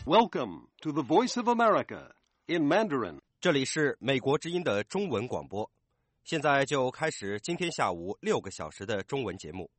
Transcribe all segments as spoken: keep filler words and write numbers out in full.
Welcome to the Voice of America in Mandarin. 这里是美国之音的中文广播，现在就开始今天下午六个小时的中文节目。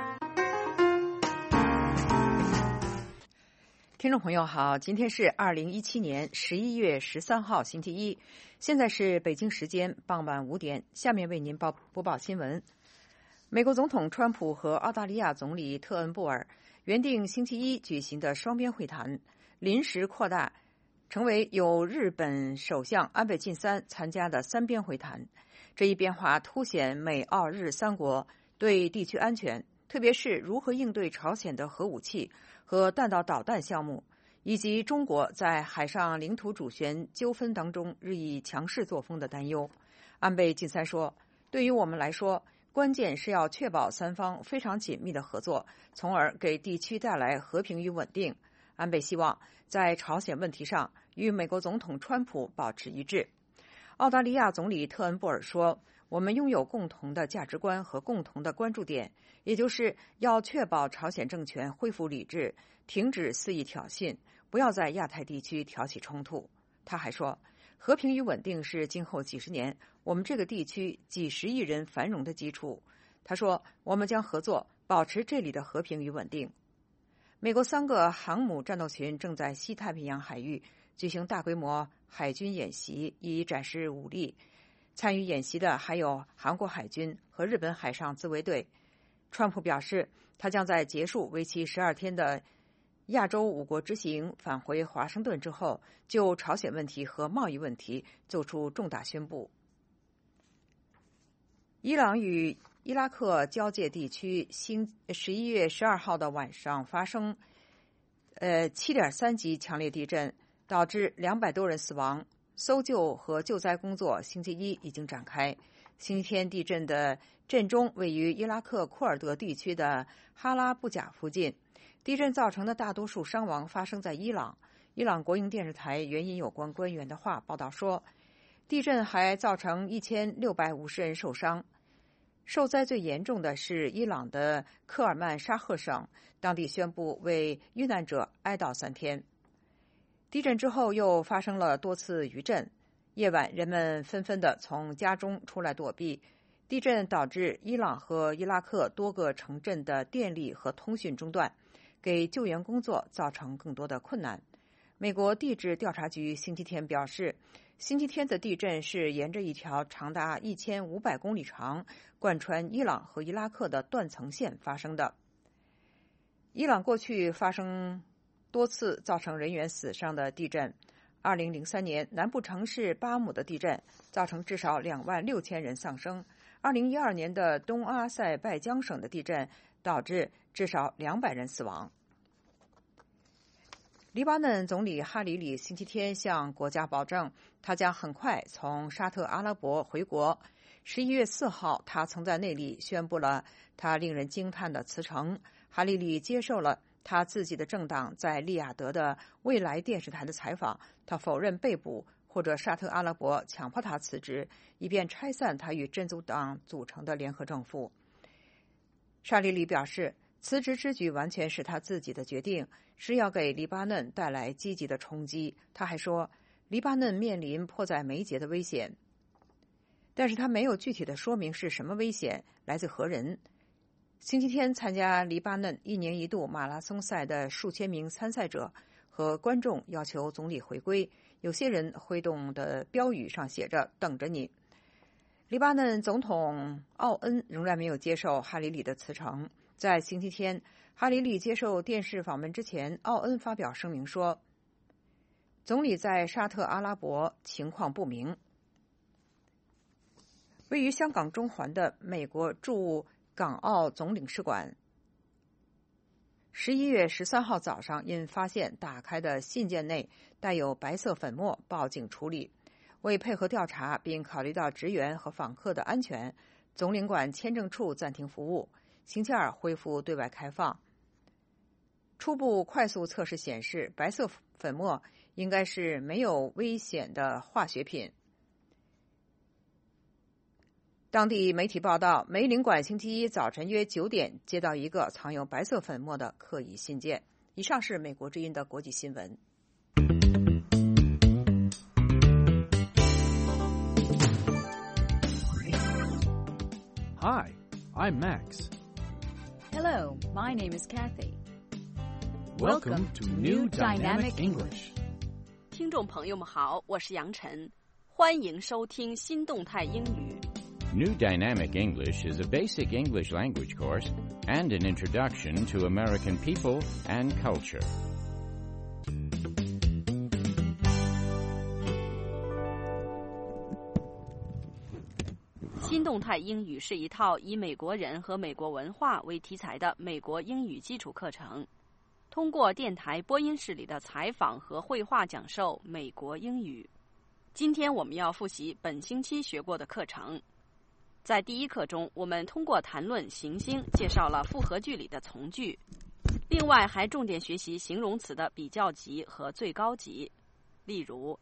听众朋友好，今天是二零一七年十一月十三号星期一，现在是北京时间傍晚五点，下面为您报播报新闻。美国总统川普和澳大利亚总理特恩布尔原定星期一举行的双边会谈临时扩大，成为由日本首相安倍晋三参加的三边会谈。这一变化凸显美澳日三国对地区安全，特别是如何应对朝鲜的核武器和弹道导弹项目，以及中国在海上领土主权纠纷当中日益强势作风的担忧。安倍晋三说，对于我们来说，关键是要确保三方非常紧密的合作，从而给地区带来和平与稳定。安倍希望在朝鲜问题上与美国总统川普保持一致。澳大利亚总理特恩布尔说，我们拥有共同的价值观和共同的关注点，也就是要确保朝鲜政权恢复理智，停止肆意挑衅，不要在亚太地区挑起冲突。他还说，和平与稳定是今后几十年我们这个地区几十亿人繁荣的基础。他说，我们将合作保持这里的和平与稳定。美国三个航母战斗群正在西太平洋海域举行大规模海军演习，以展示武力。参与演习的还有韩国海军和日本海上自卫队。川普表示，他将在结束为期十二天的亚洲五国之行返回华盛顿之后，就朝鲜问题和贸易问题做出重大宣布。伊朗与伊拉克交界地区星十一月十二号的晚上发生呃七点三级强烈地震，导致两百多人死亡。搜救和救灾工作星期一已经展开。星期天地震的震中位于伊拉克库尔德地区的哈拉布贾附近。地震造成的大多数伤亡发生在伊朗。伊朗国营电视台援引有关官员的话报道说，地震还造成一千六百五十人受伤。受灾最严重的是伊朗的科尔曼沙赫省，当地宣布为遇难者哀悼三天。地震之后又发生了多次余震，夜晚人们纷纷地从家中出来躲避。地震导致伊朗和伊拉克多个城镇的电力和通讯中断，给救援工作造成更多的困难。美国地质调查局星期天表示，星期天的地震是沿着一条长达一千五百公里长、贯穿伊朗和伊拉克的断层线发生的。伊朗过去发生多次造成人员死伤的地震。二零零三年南部城市巴姆的地震造成至少两万六千人丧生。二零一二年的东阿塞拜疆省的地震导致至少两百人死亡。黎巴嫩总理哈里里星期天向国家保证，他将很快从沙特阿拉伯回国。十一月四号，他曾在那里宣布了他令人惊叹的辞呈。哈里里接受了他自己的政党在利雅得的未来电视台的采访，他否认被捕或者沙特阿拉伯强迫他辞职，以便拆散他与真主党组成的联合政府。沙里里表示，辞职之举完全是他自己的决定，是要给黎巴嫩带来积极的冲击。他还说，黎巴嫩面临迫在眉睫的危险，但是他没有具体的说明是什么危险，来自何人。星期天参加黎巴嫩一年一度马拉松赛的数千名参赛者和观众要求总理回归，有些人挥动的标语上写着等着你。黎巴嫩总统奥恩仍然没有接受哈里里的辞呈。在星期天哈里里接受电视访问之前，奥恩发表声明说，总理在沙特阿拉伯情况不明。位于香港中环的美国驻港澳总领事馆十一月十三号早上因发现打开的信件内带有白色粉末报警处理。为配合调查并考虑到职员和访客的安全，总领馆签证处暂停服务，星期二恢复对外开放。初步快速测试显示，白色粉末应该是没有危险的化学品。当地媒体报道，美领馆星期一早晨约九点接到一个藏有白色粉末的刻意信件。以上是美国之音的国际新闻。 Hi, I'm Max. Hello, my name is Kathy. Welcome to New Dynamic English. 听众朋友们好，我是杨晨，欢迎收听新动态英语。 New Dynamic English is a basic English language course and an introduction to American people and culture. 新动态英语是一套以美国人和美国文化为题材的美国英语基础课程，通过电台播音室里的采访和绘画讲授美国英语。今天我们要复习本星期学过的课程。在第一课中，我们通过谈论行星介绍了复合句里的从句，另外还重点学习形容词的比较级和最高级，例如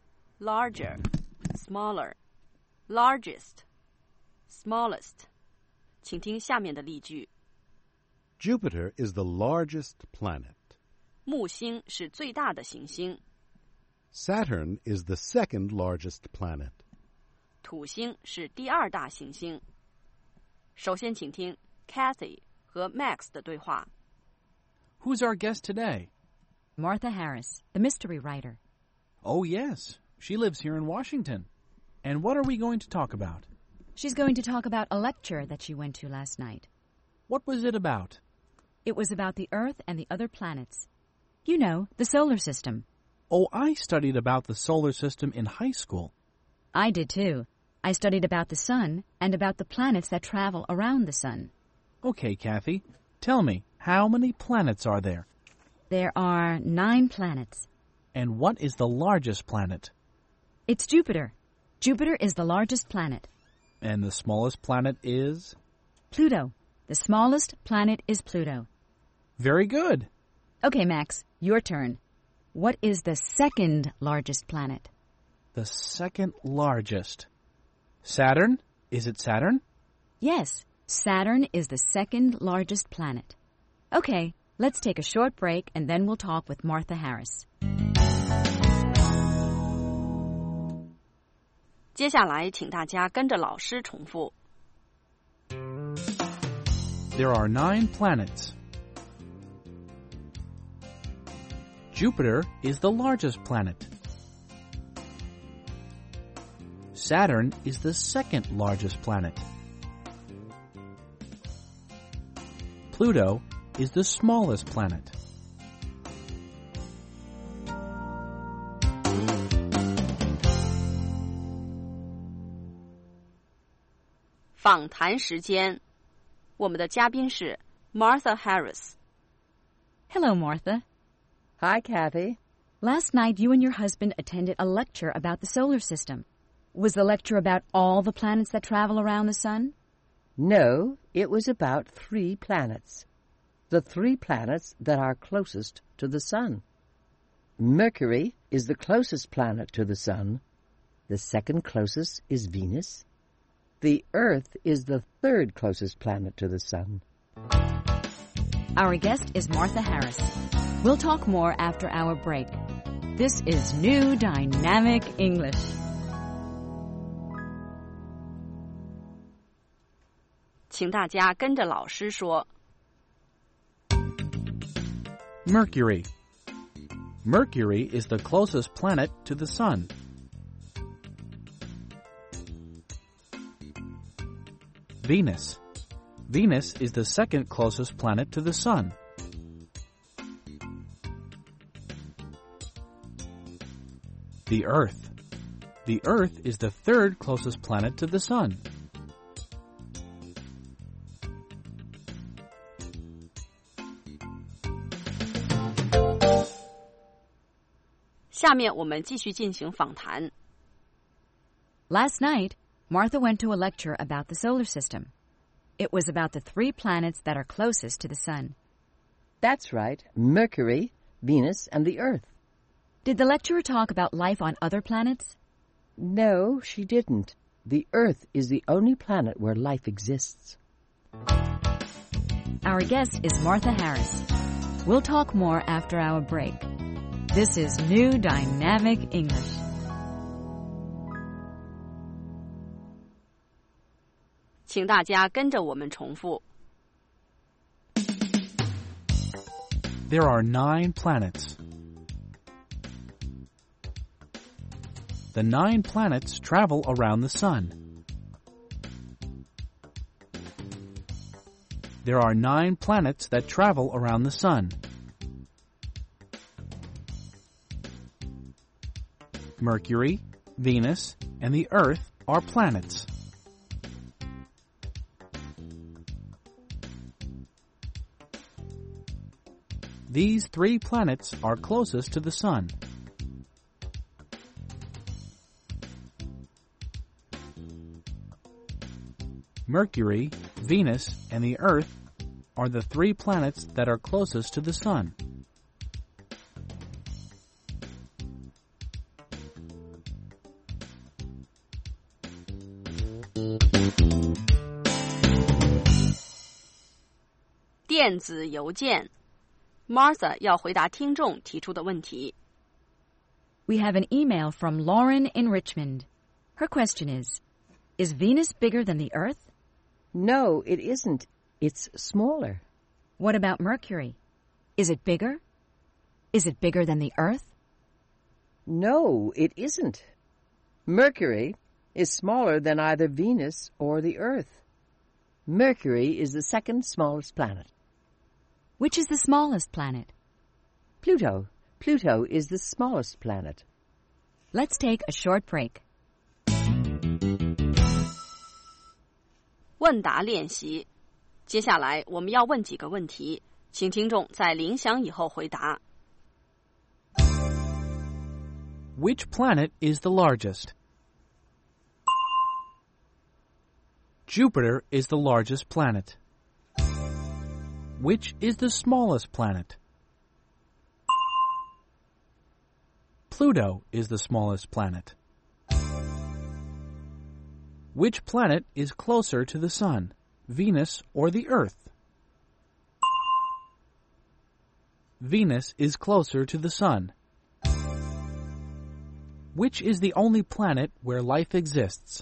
larger、smaller、largest、smallest。请听下面的例句。 Jupiter is the largest planet. 木星是最大的行星， Saturn is the second largest planet. 土星是第二大行星。首先请听 Kathy 和 Max 的对话。 Who's our guest today? Martha Harris, the mystery writer. Oh, yes. She lives here in Washington. And what are we going to talk about? She's going to talk about a lecture that she went to last night. What was it about? It was about the Earth and the other planets. You know, the solar system. Oh, I studied about the solar system in high school. I did too. I studied about the sun and about the planets that travel around the sun. Okay, Kathy, tell me, how many planets are there? There are nine planets. And what is the largest planet? It's Jupiter. Jupiter is the largest planet. And the smallest planet is? Pluto. The smallest planet is Pluto. Very good. Okay, Max, your turn. What is the second largest planet? The second largest. Saturn? Is it Saturn? Yes, Saturn is the second largest planet. Okay, let's take a short break and then we'll talk with Martha Harris. 接下来请大家跟着老师重复。 There are nine planets. Jupiter is the largest planet. Saturn is the second largest planet. Pluto is the smallest planet. 访谈时间，我们的嘉宾是 Martha Harris。 Hello, Martha. Hi, Kathy. Last night you and your husband attended a lecture about the solar system. Was the lecture about all the planets that travel around the sun? No, it was about three planets. The three planets that are closest to the sun. Mercury is the closest planet to the sun. The second closest is Venus. The Earth is the third closest planet to the sun. Our guest is Martha Harris. We'll talk more after our break. This is New Dynamic English. "请大家跟着老师说。 Mercury. Mercury is the closest planet to the sun. Venus. Venus is the second closest planet to the sun. The Earth. The Earth is the third closest planet to the sun. "下面我们继续进行访谈。 Last night, Martha went to a lecture about the solar system. It was about the three planets that are closest to the sun. That's right, Mercury, Venus, and the Earth. Did the lecturer talk about life on other planets? No, she didn't. The Earth is the only planet where life exists. Our guest is Martha Harris. We'll talk more after our break. This is New Dynamic English. 请大家跟着我们重复。 There are nine planets. The nine planets travel around the sun. There are nine planets that travel around the sun. Mercury, Venus, and the Earth are planets. These three planets are closest to the sun. Mercury, Venus, and the Earth are the three planets that are closest to the sun. 《电子邮件》Martha 要回答听众提出的问题。 We have an email from Lauren in Richmond. Her question is, is Venus bigger than the Earth? No, it isn't. It's smaller. What about Mercury? Is it bigger? Is it bigger than the Earth? No, it isn't. Mercury is smaller than either Venus or the Earth. Mercury is the second smallest planet. Which is the smallest planet? Pluto. Pluto is the smallest planet. Let's take a short break. 问答练习。接下来我们要问几个问题，请听众在铃响以后回答。 Which planet is the largest? Jupiter is the largest planet. Which is the smallest planet? Pluto is the smallest planet. Which planet is closer to the Sun, Venus or the Earth? Venus is closer to the Sun. Which is the only planet where life exists?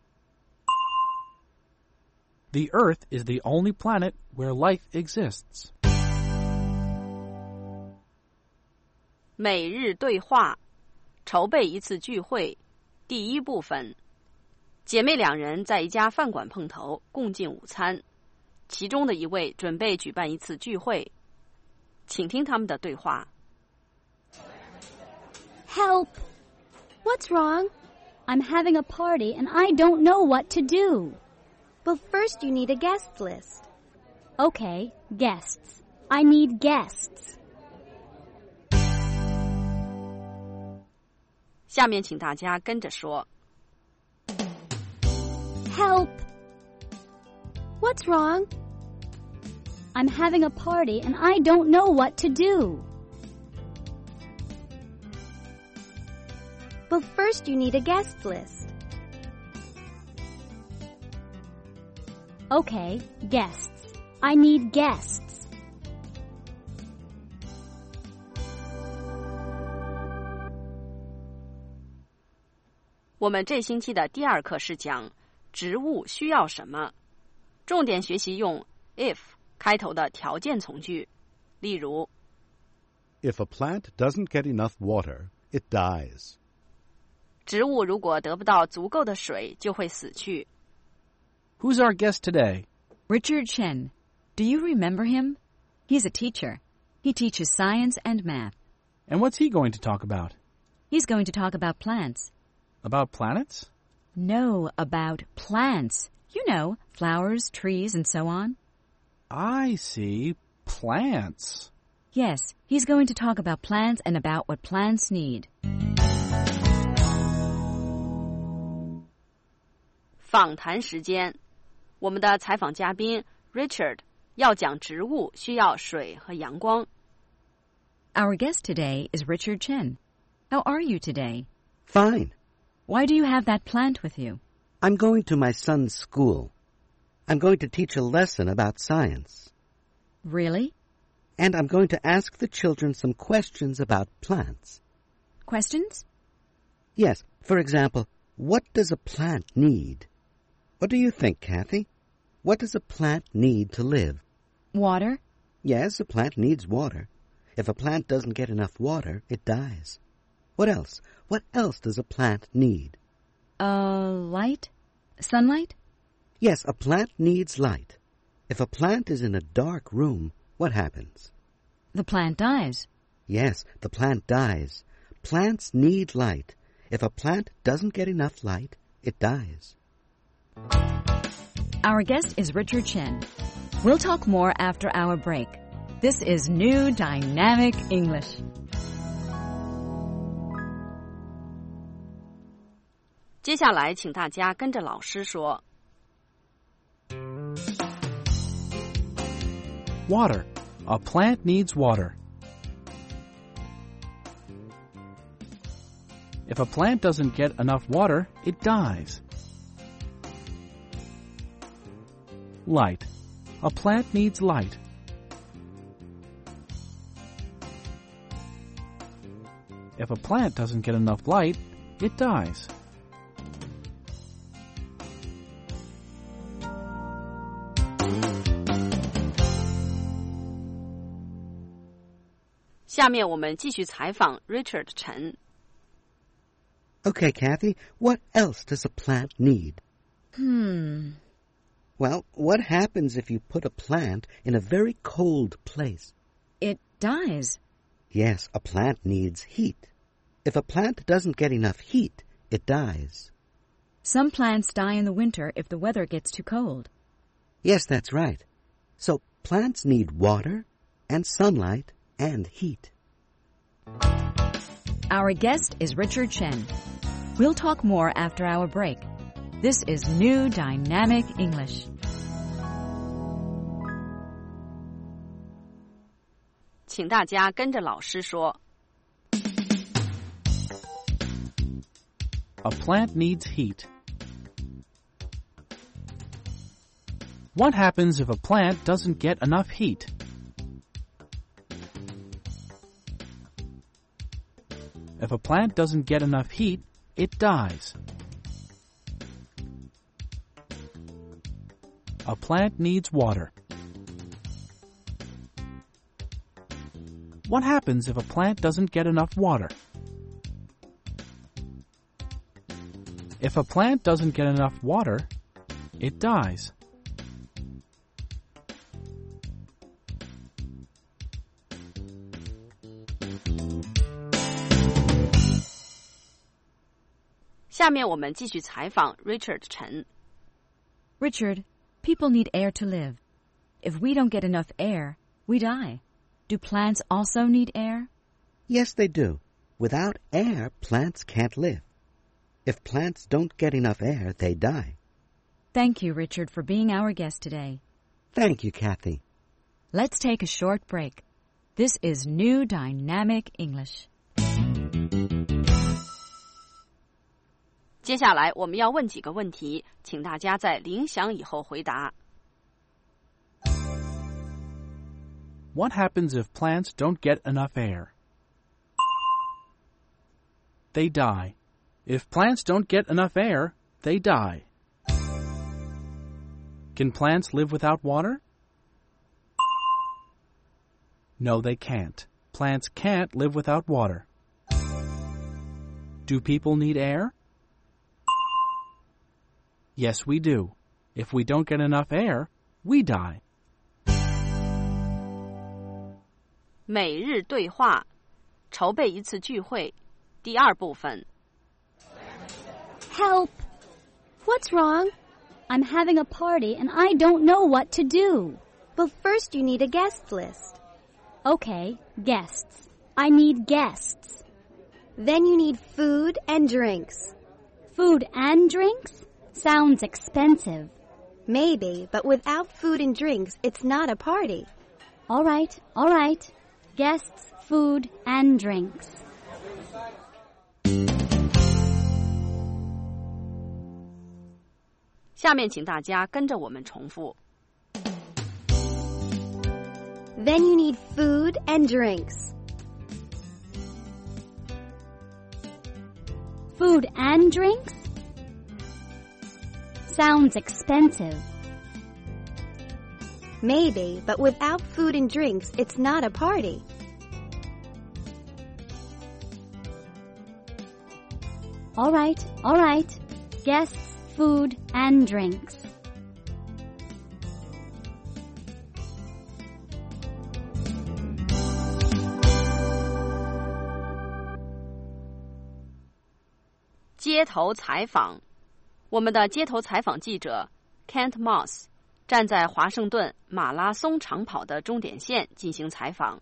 The Earth is the only planet where life exists. 每日对话，筹备一次聚会，第一部分。姐妹两人在一家饭馆碰头，共进午餐。其中的一位准备举办一次聚会，请听他们的对话。 Help! What's wrong? I'm having a party and I don't know what to do. Well, first you need a guest list. Okay, guests. I need guests. 下面请大家跟着说。 Help! What's wrong? I'm having a party and I don't know what to do. Well, first you need a guest list. Okay, guests. I need guests. 我们这星期的第二课是讲植物需要什么，重点学习用 if 开头的条件从句。例如 If a plant doesn't get enough water, it dies. 植物如果得不到足够的水，就会死去。 Who's our guest today? Richard Chen. Do you remember him? He's a teacher. He teaches science and math. And what's he going to talk about? He's going to talk about plants. About planets? No, about plants. You know, flowers, trees, and so on. I see. Plants. Yes, he's going to talk about plants and about what plants need. 访谈时间，我们的采访嘉宾 Richard 要讲植物需要水和阳光。 Our guest today is Richard Chen. How are you today? Fine. Why do you have that plant with you? I'm going to my son's school. I'm going to teach a lesson about science. Really? And I'm going to ask the children some questions about plants. Questions? Yes. For example, what does a plant need? What do you think, Kathy? What does a plant need to live? Water? Yes, a plant needs water. If a plant doesn't get enough water, it dies. What else? What else does a plant need? Uh, light? Sunlight? Yes, a plant needs light. If a plant is in a dark room, what happens? The plant dies. Yes, the plant dies. Plants need light. If a plant doesn't get enough light, it dies. Our guest is Richard Chen. We'll talk more after our break. This is New Dynamic English. "接下来请大家跟着老师说 Water. A plant needs water. If a plant doesn't get enough water, it dies. Light. A plant needs light. If a plant doesn't get enough light, it dies. "下面我们继续采访 Richard 陈。 Okay, Kathy, what else does a plant need? Hmm. Well, what happens if you put a plant in a very cold place? It dies. Yes, a plant needs heat. If a plant doesn't get enough heat, it dies. Some plants die in the winter if the weather gets too cold. Yes, that's right. So plants need water and sunlight and heat. Our guest is Richard Chen. We'll talk more after our break. This is New Dynamic English. 请大家跟着老师说 A plant needs heat. What happens if a plant doesn't get enough heat? If a plant doesn't get enough heat, it dies. A plant needs water. What happens if a plant doesn't get enough water? If a plant doesn't get enough water, it dies. "下面我们继续采访 Richard 陈。 Richard, people need air to live. If we don't get enough air, we die. Do plants also need air? Yes, they do. Without air, plants can't live. If plants don't get enough air, they die. Thank you, Richard, for being our guest today. Thank you, Kathy. Let's take a short break. This is New Dynamic English. 接下来我们要问几个问题，请大家在铃响以后回答。 What happens if plants don't get enough air? They die. If plants don't get enough air, they die. Can plants live without water? No, they can't. Plants can't live without water. Do people need air? Yes, we do. If we don't get enough air, we die. 每日对话，筹备一次聚会，第二部分。 Help! What's wrong? I'm having a party and I don't know what to do. Well, first you need a guest list. Okay, guests. I need guests. Then you need food and drinks. Food and drinks? Sounds expensive. Maybe, but without food and drinks, it's not a party. All right, all right. Guests, food, and drinks. 下面请大家跟着我们重复。 Then you need food and drinks. Food and drinks? sounds expensive. Maybe, but without food and drinks, it's not a party. All right, all right. Guests, food, and drinks. 《街头采访》，我们的街头采访记者 Kent Moss 站在华盛顿马拉松长跑的终点线进行采访。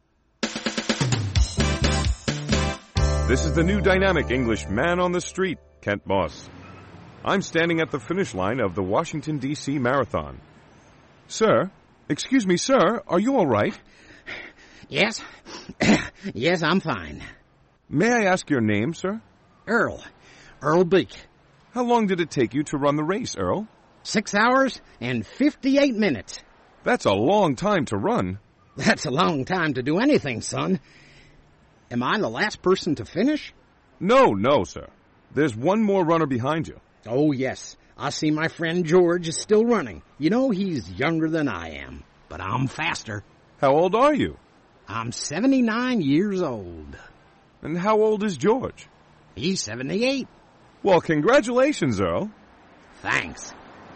This is the new dynamic English man on the street, Kent Moss. I'm standing at the finish line of the Washington, D C Marathon. Sir, excuse me, sir, are you all right? Yes. Yes, I'm fine. May I ask your name, sir? Earl. Earl Beak. How long did it take you to run the race, Earl? Six hours and fifty-eight minutes. That's a long time to run. That's a long time to do anything, son. Am I the last person to finish? No, no, sir. There's one more runner behind you. Oh, yes. I see my friend George is still running. You know, he's younger than I am, but I'm faster. How old are you? I'm seventy-nine years old. And how old is George? He's seventy-eight. Well, congratulations, Earl. Thanks.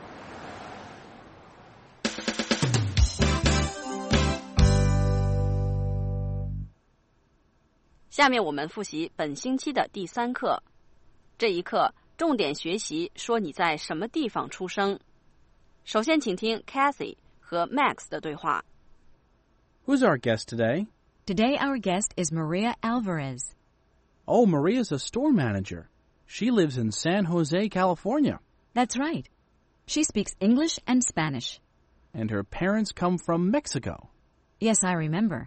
下面我们复习本星期的第三课。这一课重点学习说你在什么地方出生。首先请听 Kathy 和 Max 的对话。 Who's our guest today? Today our guest is Maria Alvarez. Oh, Maria's a store manager. She lives in San Jose, California. That's right. She speaks English and Spanish. And her parents come from Mexico. Yes, I remember.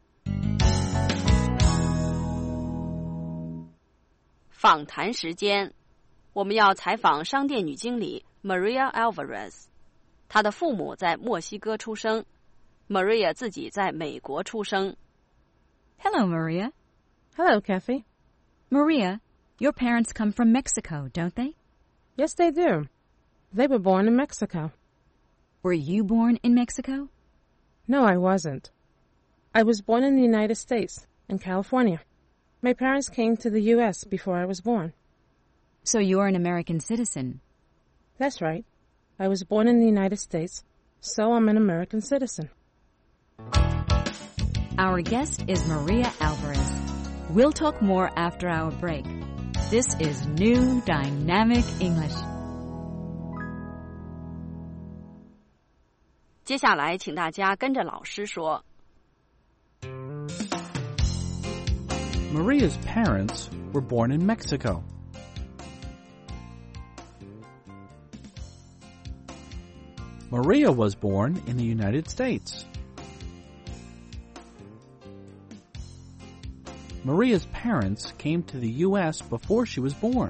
访谈时间，我们要采访商店女经理 Maria Alvarez。她的父母在墨西哥出生 ，Maria 自己在美国出生。 Hello, Maria. Hello, Kathy. Maria, your parents come from Mexico, don't they? Yes, they do. They were born in Mexico. Were you born in Mexico? No, I wasn't. I was born in the United States, in California. My parents came to the U S before I was born. So you're an American citizen? That's right. I was born in the United States, so I'm an American citizen. Our guest is Maria Alvarez. We'll talk more after our break. This is New Dynamic English. 接下来请大家跟着老师说。 Maria's parents were born in Mexico. Maria was born in the United States. Maria's parents came to the U S before she was born.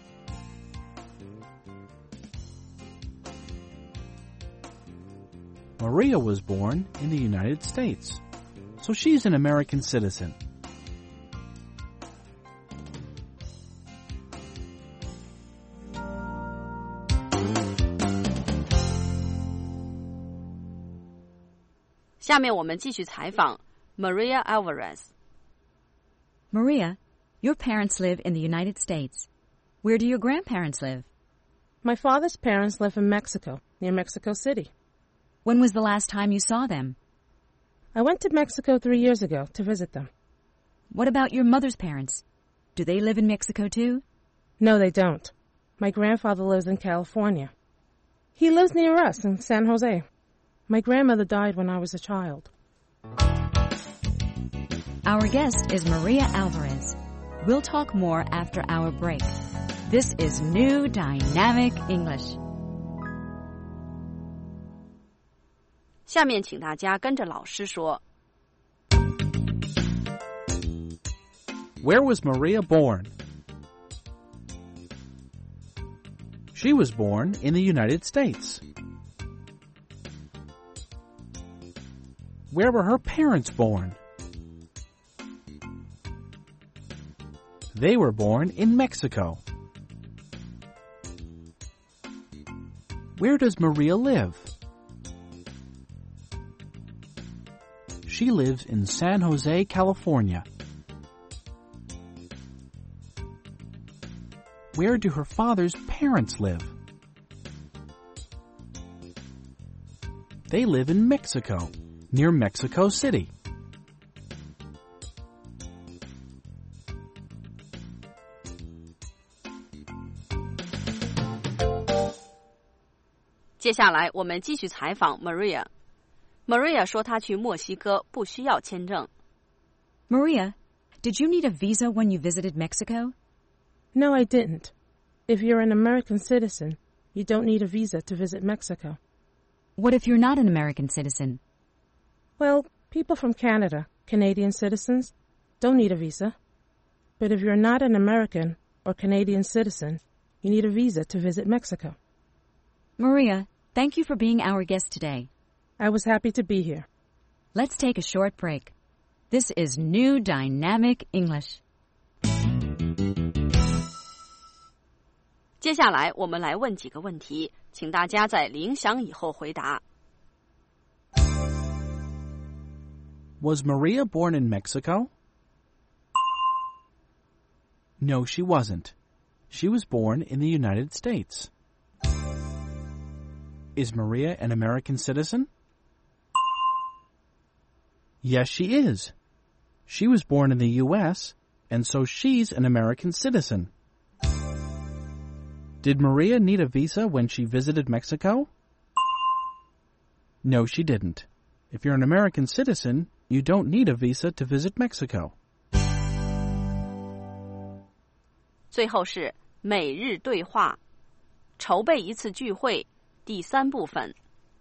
Maria was born in the United States, so she's an American citizen. "下面我们继续采访 Maria Alvarez. Maria, your parents live in the United States. Where do your grandparents live? My father's parents live in Mexico, near Mexico City. When was the last time you saw them? I went to Mexico three years ago to visit them. What about your mother's parents? Do they live in Mexico too? No, they don't. My grandfather lives in California. He lives near us in San Jose. My grandmother died when I was a child. Our guest is Maria Alvarez. We'll talk more after our break. This is New Dynamic English. 下面请大家跟着老师说。 Where was Maria born? She was born in the United States. Where were her parents born? They were born in Mexico. Where does Maria live? She lives in San Jose, California. Where do her father's parents live? They live in Mexico, near Mexico City. Maria. 接下来我们继续采访 Maria。Maria 说她去墨西哥不需要签证。 Maria, did you need a visa when you visited Mexico? No, I didn't. If you're an American citizen, you don't need a visa to visit Mexico. What if you're not an American citizen? Well, people from Canada, Canadian citizens, don't need a visa. But if you're not an American or Canadian citizen, you need a visa to visit Mexico. Maria, thank you for being our guest today. I was happy to be here. Let's take a short break. This is New Dynamic English. 接下来我们来问几个问题，请大家在铃响以后回答。 Was Maria born in Mexico? No, she wasn't. She was born in the United States. Is Maria an American citizen? Yes, she is. She was born in the U S, and so she's an American citizen. Did Maria need a visa when she visited Mexico? No, she didn't. If you're an American citizen, you don't need a visa to visit Mexico. 最后是每日对话，筹备一次聚会，第三部分。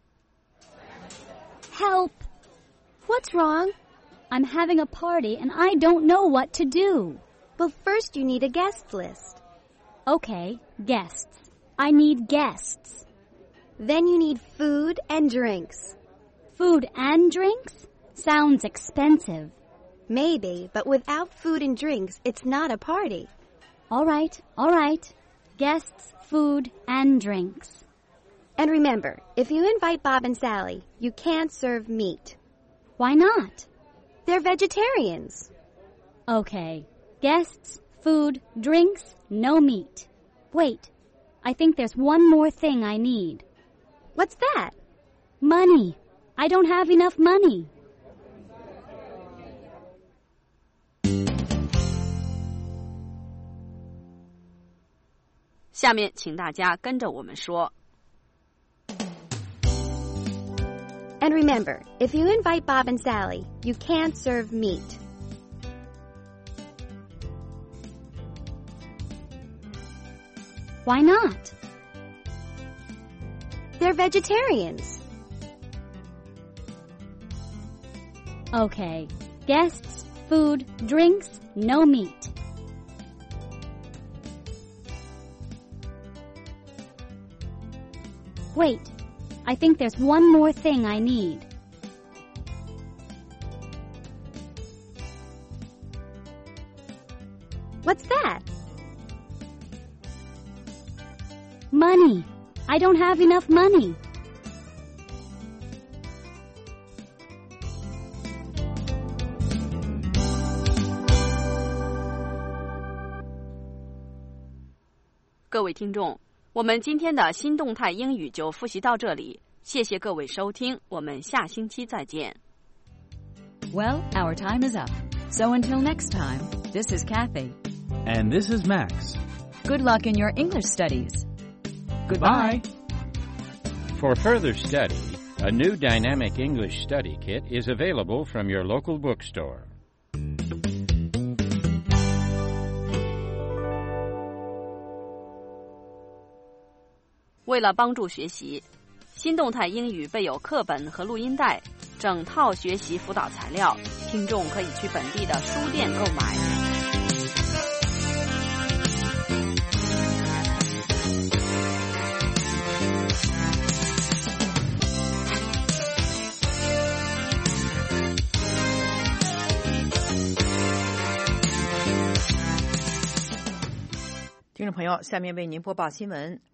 Help! What's wrong? I'm having a party and I don't know what to do. Well, first you need a guest list. Okay, guests. I need guests. Then you need food and drinks. Food and drinks? Sounds expensive. Maybe, but without food and drinks, it's not a party. All right, all right. Guests, food, and drinks. And remember, if you invite Bob and Sally, you can't serve meat. Why not? They're vegetarians. Okay. Guests, food, drinks, no meat. Wait, I think there's one more thing I need. What's that? Money. I don't have enough money. 下面请大家跟着我们说。 And remember, if you invite Bob and Sally, you can't serve meat. Why not? They're vegetarians. Okay. Guests, food, drinks, no meat. Wait, I think there's one more thing I need. What's that? Money. I don't have enough money. 各位听众，我们今天的新动态英语就复习到这里，谢谢各位收听，我们下星期再见。 Well, our time is up. So until next time, this is Kathy. And this is Max. Good luck in your English studies. Goodbye. For further study, a new dynamic English study kit is available from your local bookstore. 为了帮助学习，新动态英语备有课本和录音带，整套学习辅导材料，听众可以去本地的书店购买。 听众朋友，下面为您播报新闻。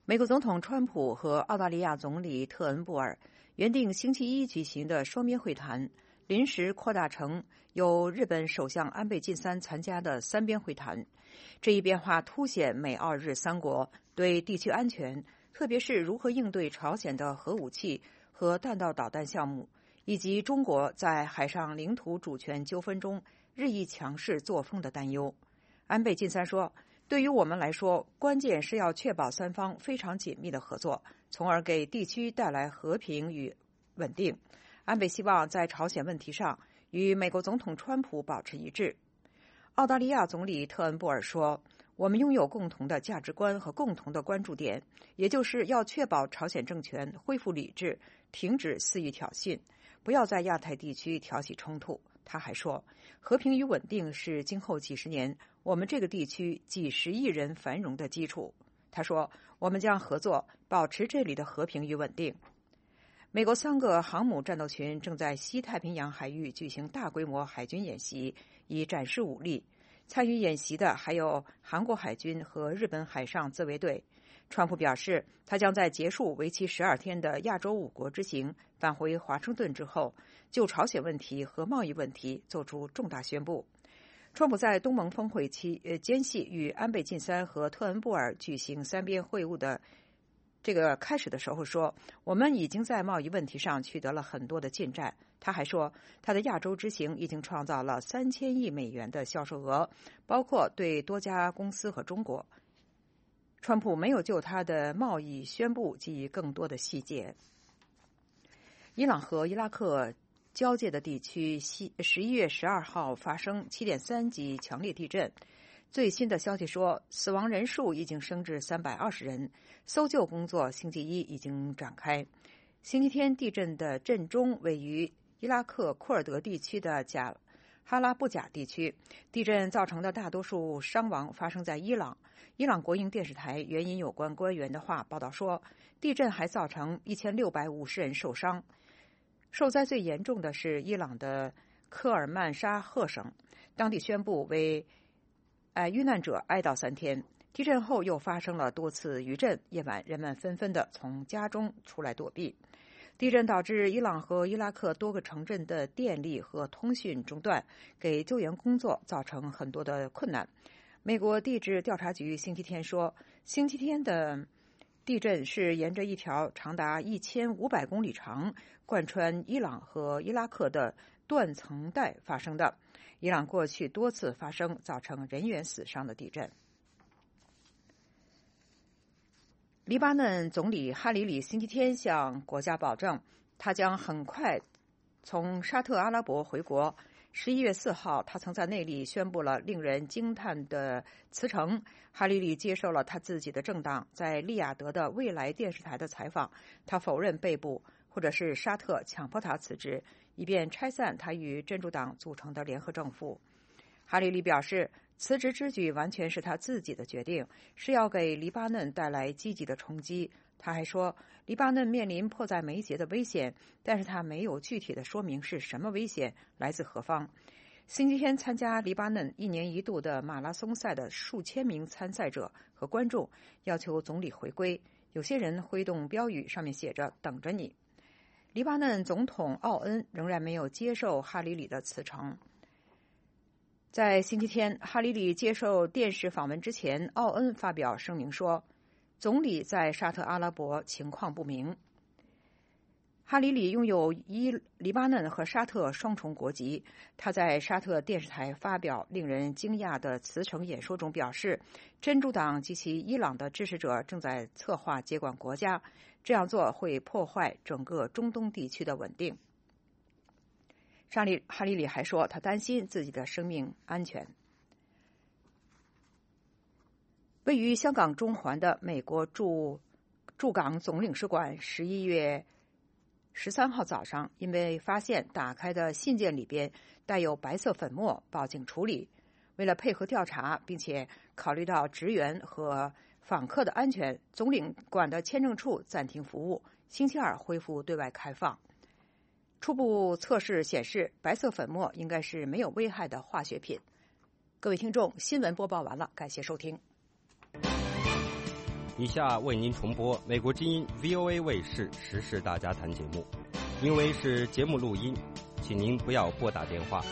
美国总统川普和澳大利亚总理特恩布尔原定星期一举行的双边会谈，临时扩大成由日本首相安倍晋三参加的三边会谈。这一变化凸显美澳日三国对地区安全，特别是如何应对朝鲜的核武器和弹道导弹项目，以及中国在海上领土主权纠纷中日益强势作风的担忧。安倍晋三说，对于我们来说，关键是要确保三方非常紧密的合作，从而给地区带来和平与稳定。安倍希望在朝鲜问题上与美国总统川普保持一致。澳大利亚总理特恩布尔说，我们拥有共同的价值观和共同的关注点，也就是要确保朝鲜政权恢复理智，停止肆意挑衅，不要在亚太地区挑起冲突。他还说，和平与稳定是今后几十年我们这个地区几十亿人繁荣的基础。他说，我们将合作保持这里的和平与稳定。美国三个航母战斗群正在西太平洋海域举行大规模海军演习，以展示武力。参与演习的还有韩国海军和日本海上自卫队。川普表示，他将在结束为期十二天的亚洲五国之行返回华盛顿之后，就朝鲜问题和贸易问题做出重大宣布。川普在东盟峰会期呃间隙与安倍晋三和特恩布尔举行三边会晤的这个开始的时候说，我们已经在贸易问题上取得了很多的进展。他还说，他的亚洲之行已经创造了三千亿美元的销售额，包括对多家公司和中国。川普没有就他的贸易宣布给予更多的细节。伊朗和伊拉克交界的地区十一月十二号发生七点三级强烈地震。最新的消息说，死亡人数已经升至三百二十人，搜救工作星期一已经展开。星期天地震的震中位于伊拉克库尔德地区的贾哈拉布贾地区，地震造成的大多数伤亡发生在伊朗。伊朗国营电视台援引有关官员的话报道说，地震还造成一千六百五十人受伤。受灾最严重的是伊朗的科尔曼沙赫省，当地宣布为呃，遇难者哀悼三天。地震后又发生了多次余震，夜晚人们纷纷地从家中出来躲避。地震导致伊朗和伊拉克多个城镇的电力和通讯中断，给救援工作造成很多的困难。美国地质调查局星期天说，星期天的地震是沿着一条长达一千五百公里长、贯穿伊朗和伊拉克的断层带发生的。伊朗过去多次发生造成人员死伤的地震。黎巴嫩总理哈里里星期天向国家保证，他将很快从沙特阿拉伯回国。十一月四号，他曾在内里宣布了令人惊叹的辞呈。哈里里接受了他自己的政党在利雅得的未来电视台的采访，他否认被捕或者是沙特强迫他辞职，以便拆散他与真主党组成的联合政府。哈里里表示，辞职之举完全是他自己的决定，是要给黎巴嫩带来积极的冲击。他还说，黎巴嫩面临迫在眉睫的危险，但是他没有具体的说明是什么危险，来自何方。星期天参加黎巴嫩一年一度的马拉松赛的数千名参赛者和观众要求总理回归，有些人挥动标语，上面写着等着你。黎巴嫩总统奥恩仍然没有接受哈里里的辞呈。在星期天，哈里里接受电视访问之前，奥恩发表声明说，总理在沙特阿拉伯情况不明。哈里里拥有伊黎巴嫩和沙特双重国籍。他在沙特电视台发表令人惊讶的辞呈演说中表示，真主党及其伊朗的支持者正在策划接管国家，这样做会破坏整个中东地区的稳定。沙里哈里里还说，他担心自己的生命安全。位于香港中环的美国驻驻港总领事馆十一月十三号早上，因为发现打开的信件里边带有白色粉末，报警处理。为了配合调查，并且考虑到职员和访客的安全，总领馆的签证处暂停服务，星期二恢复对外开放。初步测试显示，白色粉末应该是没有危害的化学品。各位听众，新闻播报完了，感谢收听。 以下为您重播美国之音 V O A 卫视时事大家谈节目，因为是节目录音，请您不要拨打电话。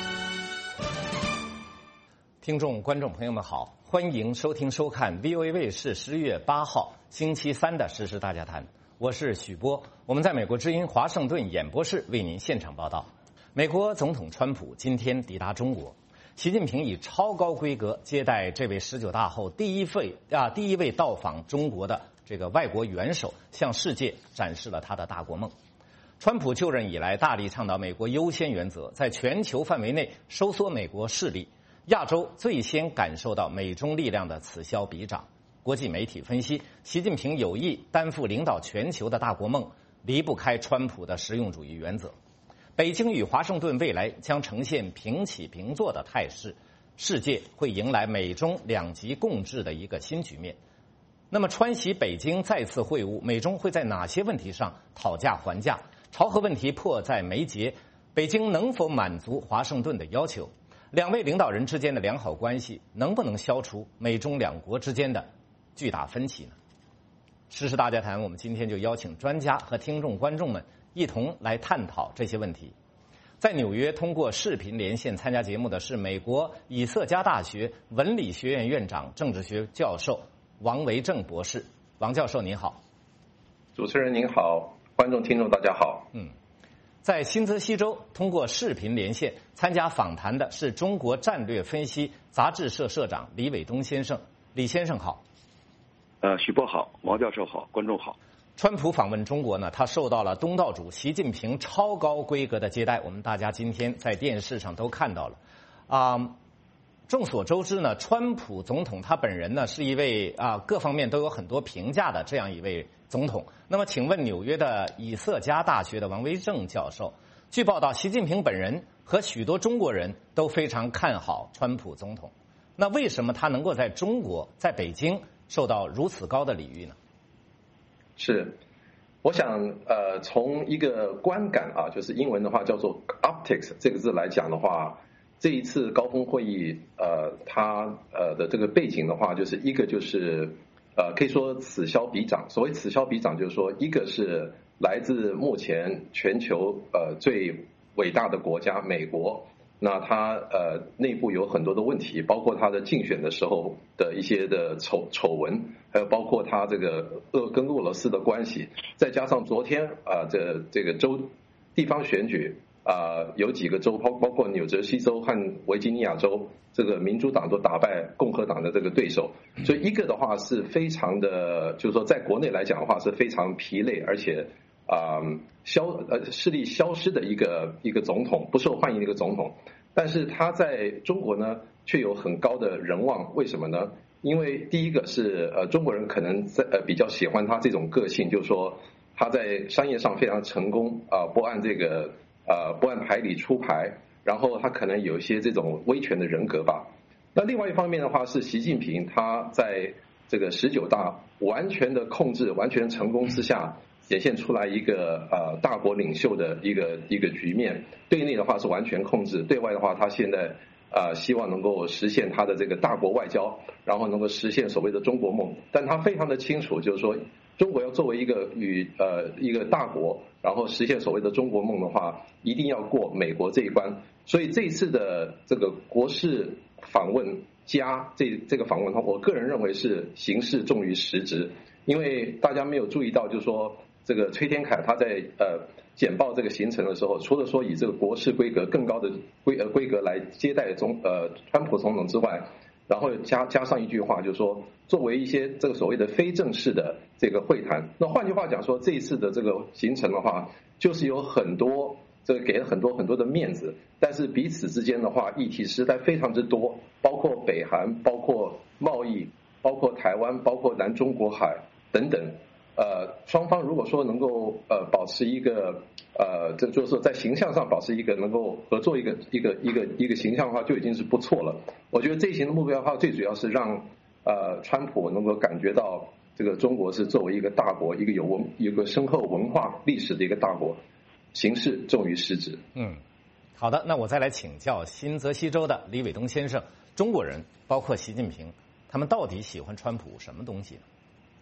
听众、观众朋友们好，欢迎收听收看 V O A 卫视十月八号星期三的时事大家谈，我是许波，我们在美国之音华盛顿演播室为您现场报道。美国总统川普今天抵达中国，习近平以超高规格接待这位十九大后第一位啊第一位到访中国的这个外国元首，向世界展示了他的大国梦。川普就任以来，大力倡导美国优先原则，在全球范围内收缩美国势力，亚洲最先感受到美中力量的此消彼长。国际媒体分析，习近平有意担负领导全球的大国梦，离不开川普的实用主义原则。北京与华盛顿未来将呈现平起平坐的态势，世界会迎来美中两极共治的一个新局面。那么川习北京再次会晤，美中会在哪些问题上讨价还价？朝核问题迫在眉睫，北京能否满足华盛顿的要求？两位领导人之间的良好关系能不能消除美中两国之间的巨大分歧呢？时事大家谈，我们今天就邀请专家和听众观众们一同来探讨这些问题。在纽约通过视频连线参加节目的是美国以色加大学文理学院院长、政治学教授王维正博士。王教授您好。 主持人您好，观众听众大家好。 嗯，在新泽西州通过视频连线参加访谈的是中国战略分析杂志社社长李伟东先生。李先生好。 呃，许波好，王教授好，观众好。 川普访问中国呢，他受到了东道主习近平超高规格的接待，我们大家今天在电视上都看到了。啊、呃，众所周知呢，川普总统他本人呢是一位啊、呃、各方面都有很多评价的这样一位总统。那么，请问纽约的以色加大学的王维正教授，据报道，习近平本人和许多中国人都非常看好川普总统。那为什么他能够在中国，在北京受到如此高的礼遇呢？ 是，我想呃，从一个观感啊，就是英文的话叫做 optics 这个字来讲的话，这一次高峰会议呃，它呃的这个背景的话，就是一个就是呃，可以说此消彼长。所谓此消彼长，就是说一个是来自目前全球呃最伟大的国家美国。那他呃内部有很多的问题，包括他的竞选的时候的一些的丑丑闻，还有包括他这个俄跟俄罗斯的关系，再加上昨天啊、呃、这这个州地方选举啊、呃、有几个州包包括纽泽西州和维吉尼亚州，这个民主党都打败共和党的这个对手，所以一个的话是非常的，就是说在国内来讲的话是非常疲累，而且啊、呃、消呃势力消失的一个一个总统，不受欢迎的一个总统。但是他在中国呢，却有很高的人望。为什么呢？因为第一个是呃，中国人可能在呃比较喜欢他这种个性，就是说他在商业上非常成功啊、呃，不按这个呃不按牌理出牌，然后他可能有一些这种威权的人格吧。那另外一方面的话，是习近平他在这个十九大完全的控制、完全成功之下，显现出来一个呃大国领袖的一个一个局面。对内的话是完全控制，对外的话他现在呃希望能够实现他的这个大国外交，然后能够实现所谓的中国梦。但他非常的清楚，就是说中国要作为一个与呃一个大国，然后实现所谓的中国梦的话，一定要过美国这一关。所以这一次的这个国事访问加这这个访问的话，我个人认为是形式重于实质，因为大家没有注意到，就是说这个崔天凯他在呃简报这个行程的时候，除了说以这个国事规格更高的规呃规格来接待总呃川普总统之外，然后加加上一句话，就是说作为一些这个所谓的非正式的这个会谈。那换句话讲说，这一次的这个行程的话，就是有很多这个给了很多很多的面子，但是彼此之间的话议题实在非常之多，包括北韩，包括贸易，包括台湾，包括南中国海等等。呃，双方如果说能够呃保持一个呃，这就是说在形象上保持一个能够合作一个一个一个一个形象的话，就已经是不错了。我觉得这一型的目标的话，最主要是让呃川普能够感觉到这个中国是作为一个大国，一个有文有个深厚文化历史的一个大国，形式重于实质。 嗯，好的，那我再来请教新泽西州的李伟东先生，中国人包括习近平，他们到底喜欢川普什么东西呢？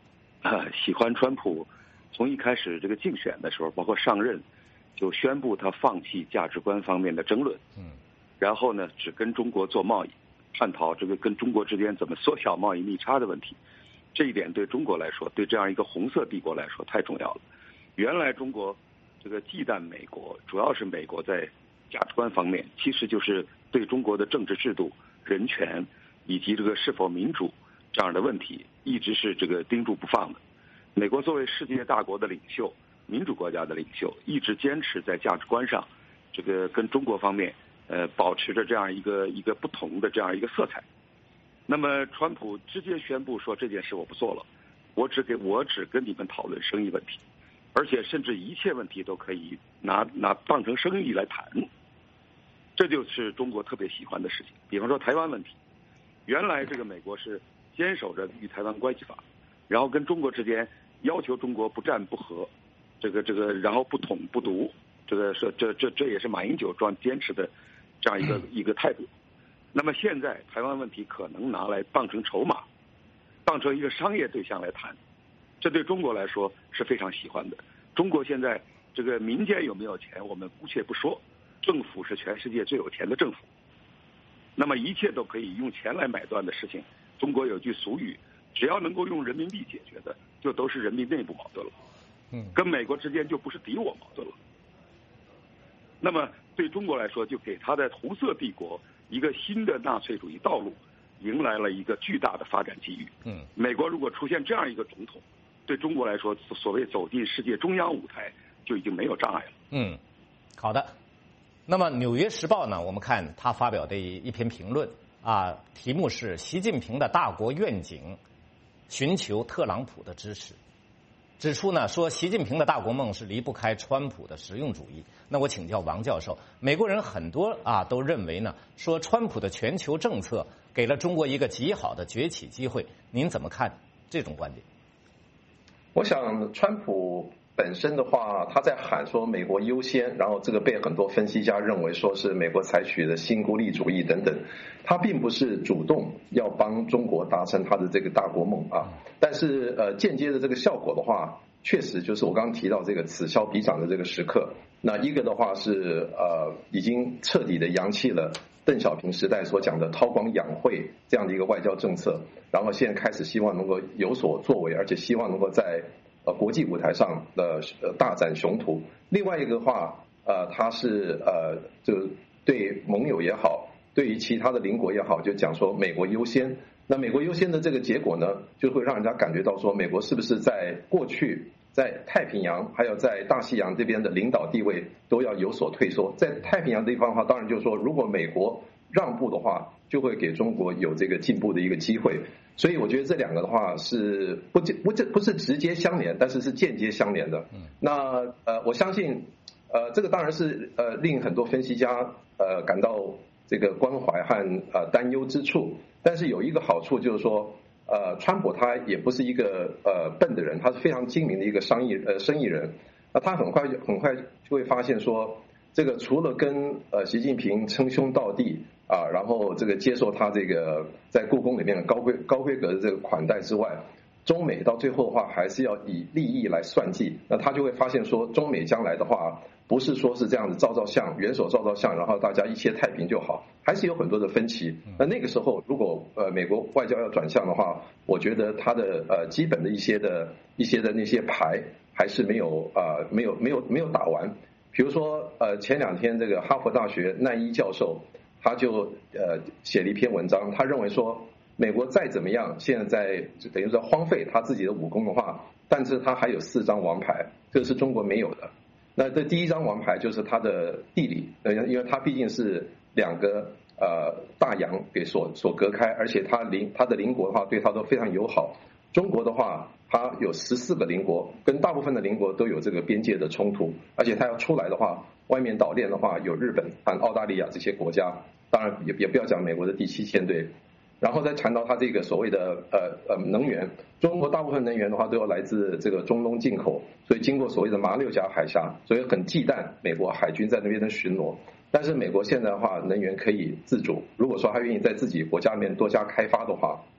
呃喜欢川普，从一开始这个竞选的时候，包括上任，就宣布他放弃价值观方面的争论， 嗯， 然后呢，只跟中国做贸易，探讨这个跟中国之间怎么缩小贸易逆差的问题。这一点对中国来说，对这样一个红色帝国来说太重要了。原来中国这个忌惮美国，主要是美国在价值观方面，其实就是对中国的政治制度、人权以及这个是否民主这样的问题，一直是这个盯住不放的。美国作为世界大国的领袖，民主国家的领袖，一直坚持在价值观上，这个跟中国方面呃保持着这样一个一个不同的这样一个色彩。那么川普直接宣布说这件事我不做了，我只给我只跟你们讨论生意问题，而且甚至一切问题都可以拿拿当成生意来谈。这就是中国特别喜欢的事情。比方说台湾问题，原来这个美国是坚守着与台湾关系法，然后跟中国之间要求中国不战不和，这个这个然后不统不独，这个是这这这也是马英九专坚持的这样一个一个态度。那么现在台湾问题可能拿来当成筹码，当成一个商业对象来谈，这对中国来说是非常喜欢的。中国现在这个民间有没有钱我们姑且不说，政府是全世界最有钱的政府，那么一切都可以用钱来买断的事情，中国有句俗语，只要能够用人民币解决的，就都是人民内部矛盾了， 嗯， 跟美国之间就不是敌我矛盾了。那么对中国来说，就给他的红色帝国一个新的纳粹主义道路迎来了一个巨大的发展机遇。 嗯， 美国如果出现这样一个总统，对中国来说，所谓走进世界中央舞台就已经没有障碍了。 嗯，好的。那么《纽约时报》呢，我们看他发表的一篇评论啊，题目是习近平的大国愿景，寻求特朗普的支持。指出呢，说习近平的大国梦是离不开川普的实用主义。那我请教王教授，美国人很多啊都认为呢，说川普的全球政策给了中国一个极好的崛起机会，您怎么看这种观点？ 我想，川普本身的话，他在喊说美国优先，然后这个被很多分析家认为说是美国采取的新孤立主义等等，他并不是主动要帮中国达成他的这个大国梦啊，但是呃间接的这个效果的话，确实就是我刚刚提到这个此消彼长的这个时刻。那一个的话是呃已经彻底的扬弃了邓小平时代所讲的韬光养晦这样的一个外交政策，然后现在开始希望能够有所作为，而且希望能够在呃国际舞台上的呃大展雄图。另外一个的话，呃，他是呃就对盟友也好，对于其他的邻国也好，就讲说美国优先。那美国优先的这个结果呢，就会让人家感觉到说，美国是不是在过去在太平洋还有在大西洋这边的领导地位都要有所退缩。在太平洋这一方的话，当然就是说，如果美国让步的话，就会给中国有这个进步的一个机会。所以我觉得这两个的话是不不不是直接相连，但是是间接相连的。那呃，我相信呃，这个当然是呃令很多分析家呃感到这个关怀和呃担忧之处。但是有一个好处就是说，呃，川普他也不是一个呃笨的人，他是非常精明的一个商业呃生意人。那他很快很快就会发现说，这个除了跟呃习近平称兄道弟啊，然后这个接受他这个在故宫里面的高规高规格的这个款待之外，中美到最后的话还是要以利益来算计。那他就会发现说，中美将来的话，不是说是这样子照照相，元首照照相，然后大家一切太平就好，还是有很多的分歧。那那个时候，如果呃美国外交要转向的话，我觉得他的呃基本的一些的一些的那些牌还是没有呃没有没有没有打完。比如说呃前两天这个哈佛大学奈伊教授，他就呃写了一篇文章，他认为说，美国再怎么样，现在在等于说荒废他自己的武功的话，但是他还有四张王牌，这个是中国没有的。那这第一张王牌就是他的地理，呃，因为他毕竟是两个呃大洋给所所隔开，而且他邻他的邻国的话对他都非常友好。中国的话，它有十四个邻国，跟大部分的邻国都有这个边界的冲突，而且它要出来的话，外面岛链的话有日本和澳大利亚这些国家，当然也也不要讲美国的第七舰队。然后再谈到它这个所谓的呃呃能源，中国大部分能源的话都要来自这个中东进口，所以经过所谓的马六甲海峡，所以很忌惮美国海军在那边的巡逻。但是美国现在的话，能源可以自主，如果说他愿意在自己国家里面多加开发的话，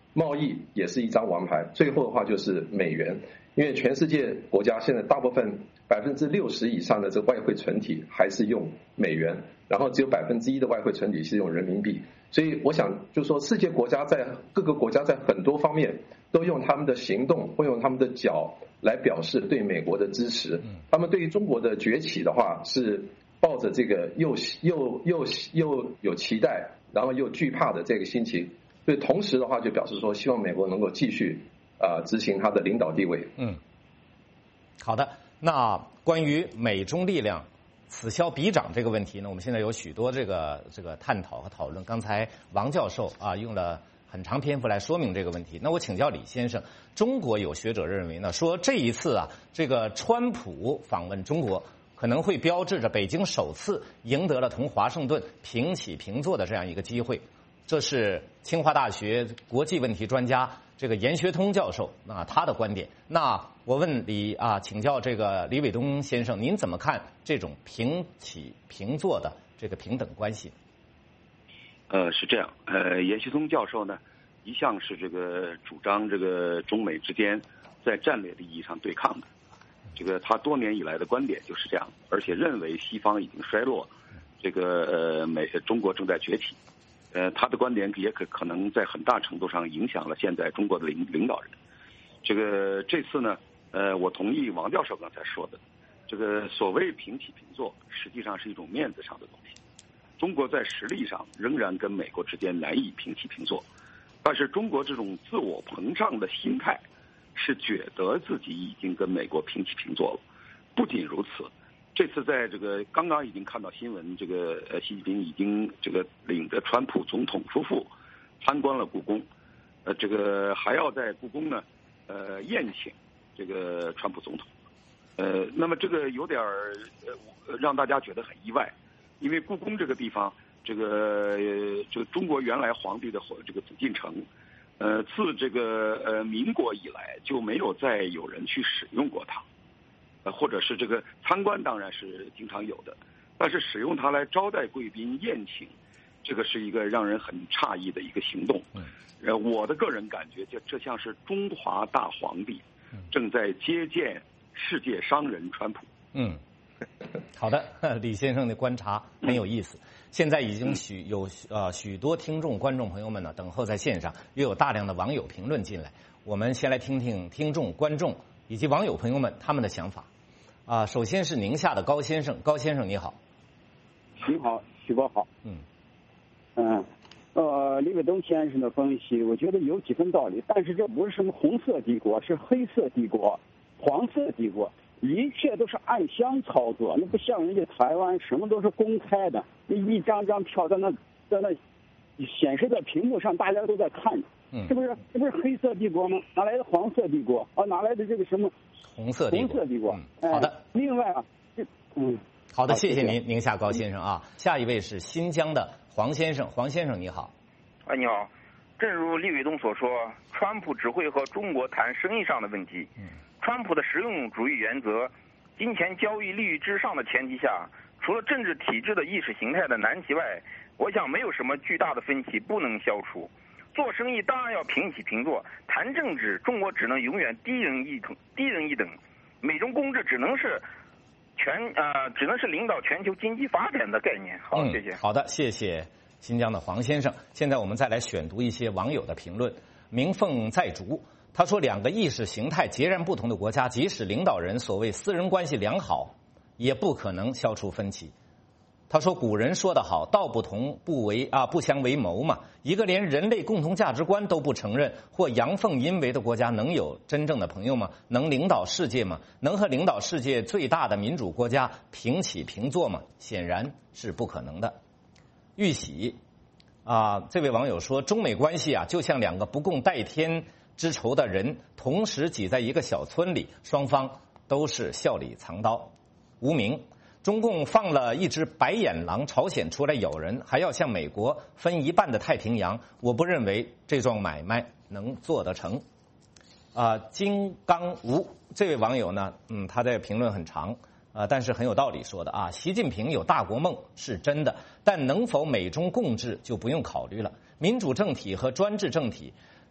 贸易也是一张王牌，最后的话就是美元，因为全世界国家现在大部分百分之六十以上的这个外汇存底还是用美元，然后只有百分之一的外汇存底是用人民币。所以我想就是说，世界国家在各个国家在很多方面都用他们的行动，会用他们的脚来表示对美国的支持。他们对于中国的崛起的话，是抱着这个又又又又有期待，然后又惧怕的这个心情。所以同时的话，就表示说，希望美国能够继续啊、呃、执行他的领导地位。 嗯，好的。那关于美中力量此消彼长这个问题呢，我们现在有许多这个这个探讨和讨论。刚才王教授啊用了很长篇幅来说明这个问题。那我请教李先生，中国有学者认为呢，说这一次啊，这个川普访问中国，可能会标志着北京首次赢得了同华盛顿平起平坐的这样一个机会。这是清华大学国际问题专家这个严学通教授啊他的观点。那我问李啊，请教这个李伟东先生，您怎么看这种平起平坐的这个平等关系？ 呃，是这样。呃，严学通教授呢，一向是这个主张这个中美之间在战略利益上对抗的。这个他多年以来的观点就是这样，而且认为西方已经衰落，这个呃美中国正在崛起。呃，他的观点也可可能在很大程度上影响了现在中国的领领导人。这个这次呢，呃，我同意王教授刚才说的，这个所谓平起平坐，实际上是一种面子上的东西。中国在实力上仍然跟美国之间难以平起平坐，但是中国这种自我膨胀的心态，是觉得自己已经跟美国平起平坐了。不仅如此。这次在这个刚刚已经看到新闻，这个呃习近平已经这个领着川普总统夫妇参观了故宫，呃这个还要在故宫呢呃宴请这个川普总统，呃那么这个有点儿呃让大家觉得很意外，因为故宫这个地方，这个呃这个中国原来皇帝的这个紫禁城，呃自这个呃民国以来就没有再有人去使用过它。呃，或者是这个参观当然是经常有的，但是使用它来招待贵宾、宴请，这个是一个让人很诧异的一个行动。呃，我的个人感觉，这这像是中华大皇帝正在接见世界商人川普。 嗯，好的，李先生的观察很有意思。现在已经许有呃许多听众、观众朋友们呢等候在线上，又有大量的网友评论进来。我们先来听听听众、观众以及网友朋友们他们的想法。啊，首先是宁夏的高先生，高先生你好。 你好，徐波好。 嗯。 嗯，呃，李伟东先生的分析，我觉得有几分道理，但是这不是什么红色帝国，是黑色帝国、黄色帝国，一切都是暗箱操作，那不像人家台湾什么都是公开的，一张张票在那在那显示在屏幕上，大家都在看。 嗯， 这不是这不是黑色帝国吗？哪来的黄色帝国？啊，哪来的这个什么红色帝国？ 红色帝国。 嗯，好的。 哎、另外啊，这嗯， 好的，谢谢您，宁夏高先生啊。下一位是新疆的黄先生，黄先生你好。 哎，你好。正如李伟东所说，川普只会和中国谈生意上的问题。嗯，川普的实用主义原则、金钱交易利益至上的前提下，除了政治体制的意识形态的难题外，我想没有什么巨大的分歧不能消除。做生意当然要平起平坐，谈政治，中国只能永远低人一等，低人一等。美中共治只能是全呃，只能是领导全球经济发展的概念。好，谢谢。 嗯、好的，谢谢新疆的黄先生。现在我们再来选读一些网友的评论。明凤在竹，他说，两个意识形态截然不同的国家，即使领导人所谓私人关系良好，也不可能消除分歧。他说，古人说得好，道不同不为啊不相为谋嘛。一个连人类共同价值观都不承认或阳奉阴违的国家，能有真正的朋友吗？能领导世界吗？能和领导世界最大的民主国家平起平坐吗？显然是不可能的。玉玺啊，这位网友说，中美关系啊，就像两个不共戴天之仇的人同时挤在一个小村里，双方都是笑里藏刀。无名。中共放了一只白眼狼朝鲜出来咬人，还要向美国分一半的太平洋，我不认为这桩买卖能做得成。啊、呃，金刚吴这位网友呢，嗯，他的评论很长，啊、呃，但是很有道理说的啊。习近平有大国梦是真的，但能否美中共治就不用考虑了。民主政体和专制政体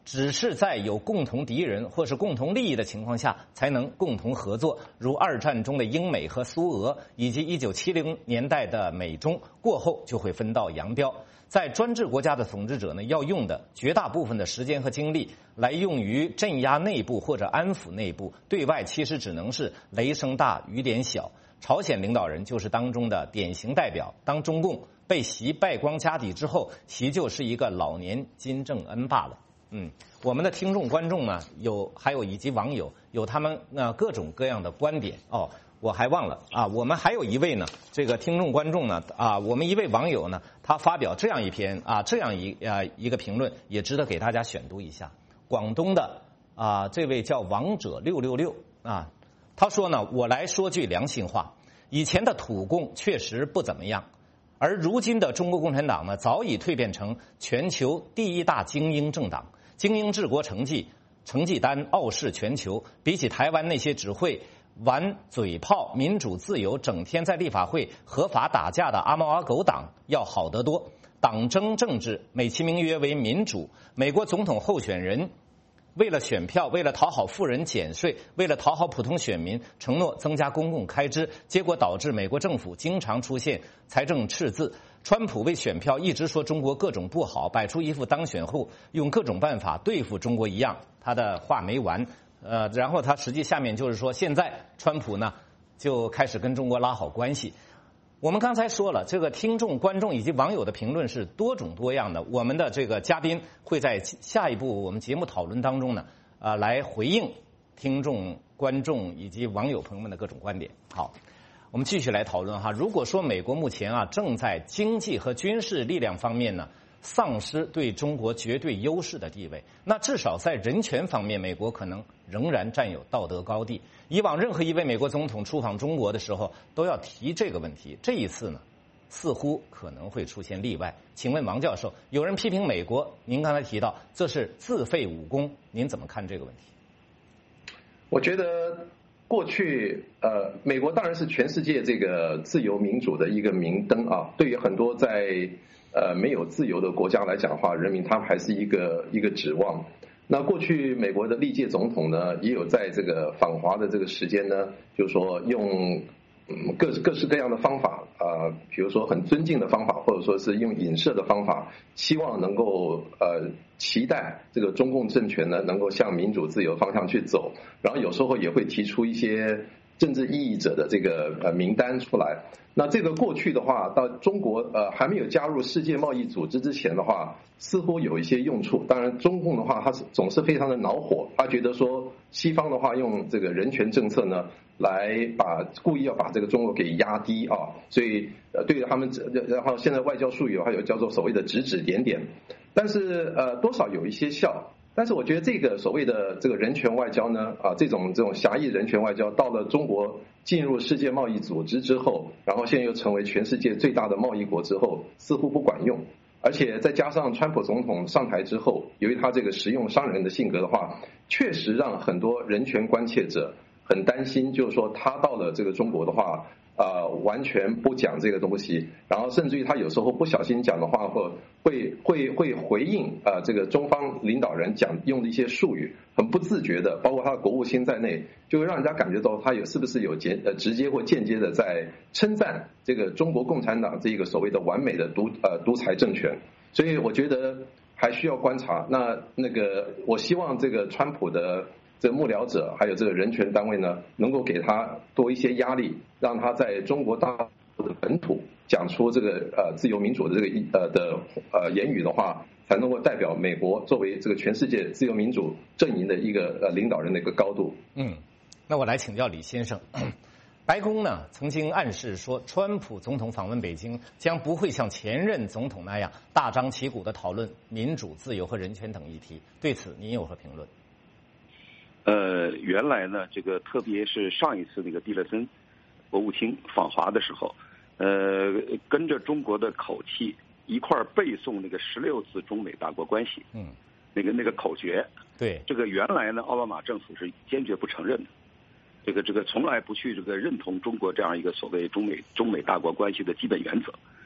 只是在有共同敌人或是共同利益的情况下才能共同合作，如二战中的英美和苏俄，以及一九七零年代的美中，过后就会分道扬镳。在专制国家的统治者呢，要用的绝大部分的时间和精力来用于镇压内部或者安抚内部，对外其实只能是雷声大雨点小。朝鲜领导人就是当中的典型代表。当中共被习败光家底之后，习就是一个老年金正恩罢了。嗯，我们的听众观众呢，有还有以及网友有他们呃各种各样的观点哦。我还忘了啊，我们还有一位呢，这个听众观众呢啊，我们一位网友呢，他发表这样一篇啊这样一啊一个评论，也值得给大家选读一下。广东的啊这位叫王者六六六啊，他说呢，我来说句良心话，以前的土共确实不怎么样。而如今的中国共产党呢，早已蜕变成全球第一大精英政党，精英治国成绩成绩单傲视全球，比起台湾那些只会玩嘴炮、民主自由、整天在立法会合法打架的阿猫阿狗党要好得多。党争政治美其名曰为民主，美国总统候选人为了选票，为了讨好富人减税，为了讨好普通选民，承诺增加公共开支，结果导致美国政府经常出现财政赤字。川普为选票一直说中国各种不好，摆出一副当选后用各种办法对付中国一样。他的话没完，呃，然后他实际下面就是说，现在川普呢就开始跟中国拉好关系。我们刚才说了，这个听众、观众以及网友的评论是多种多样的。我们的这个嘉宾会在下一步我们节目讨论当中呢，呃，来回应听众、观众以及网友朋友们的各种观点。好，我们继续来讨论哈。如果说美国目前啊正在经济和军事力量方面呢丧失对中国绝对优势的地位，那至少在人权方面，美国可能仍然占有道德高地。以往任何一位美国总统出访中国的时候都要提这个问题，这一次呢似乎可能会出现例外。请问王教授，有人批评美国，您刚才提到这是自废武功，您怎么看这个问题？ 我觉得过去呃，美国当然是全世界这个自由民主的一个明灯啊。对于很多在呃没有自由的国家来讲的话，人民他们还是一个一个指望。那过去美国的历届总统呢，也有在这个访华的这个时间呢，就是说用嗯各各式各样的方法啊、呃，比如说很尊敬的方法，或者说是用影射的方法，希望能够呃期待这个中共政权呢能够向民主自由方向去走，然后有时候也会提出一些政治异议者的这个呃名单出来。那这个过去的话，到中国呃还没有加入世界贸易组织之前的话，似乎有一些用处。当然，中共的话，他是总是非常的恼火，他觉得说西方的话用这个人权政策呢，来把故意要把这个中国给压低啊，所以呃对他们，然后现在外交术语还有叫做所谓的指指点点，但是呃多少有一些效。但是我觉得这个所谓的这个人权外交呢，啊，这种这种狭义人权外交，到了中国进入世界贸易组织之后，然后现在又成为全世界最大的贸易国之后，似乎不管用。而且再加上川普总统上台之后，由于他这个实用商人的性格的话，确实让很多人权关切者很担心，就是说他到了这个中国的话，呃，完全不讲这个东西，然后甚至于他有时候不小心讲的话，或会会会回应呃这个中方领导人讲用的一些术语，很不自觉的，包括他的国务卿在内，就会让人家感觉到他有是不是有间呃直接或间接的在称赞这个中国共产党这个所谓的完美的独呃独裁政权。所以我觉得还需要观察。那那个我希望这个川普的这个幕僚者还有这个人权单位呢，能够给他多一些压力，让他在中国大陆的本土讲出这个呃自由民主的这个呃的呃言语的话，才能够代表美国作为这个全世界自由民主阵营的一个呃领导人的一个高度。 嗯，那我来请教李先生。白宫呢曾经暗示说，川普总统访问北京将不会像前任总统那样大张旗鼓地讨论民主、自由和人权等议题。对此，您有何评论？ 呃，原来呢，这个特别是上一次那个蒂勒森国务卿访华的时候，呃，跟着中国的口气一块儿背诵那个十六字中美大国关系， 嗯， 那个那个口诀， 对， 这个原来呢，奥巴马政府是坚决不承认的。这个这个从来不去这个认同中国这样一个所谓中美中美大国关系的基本原则，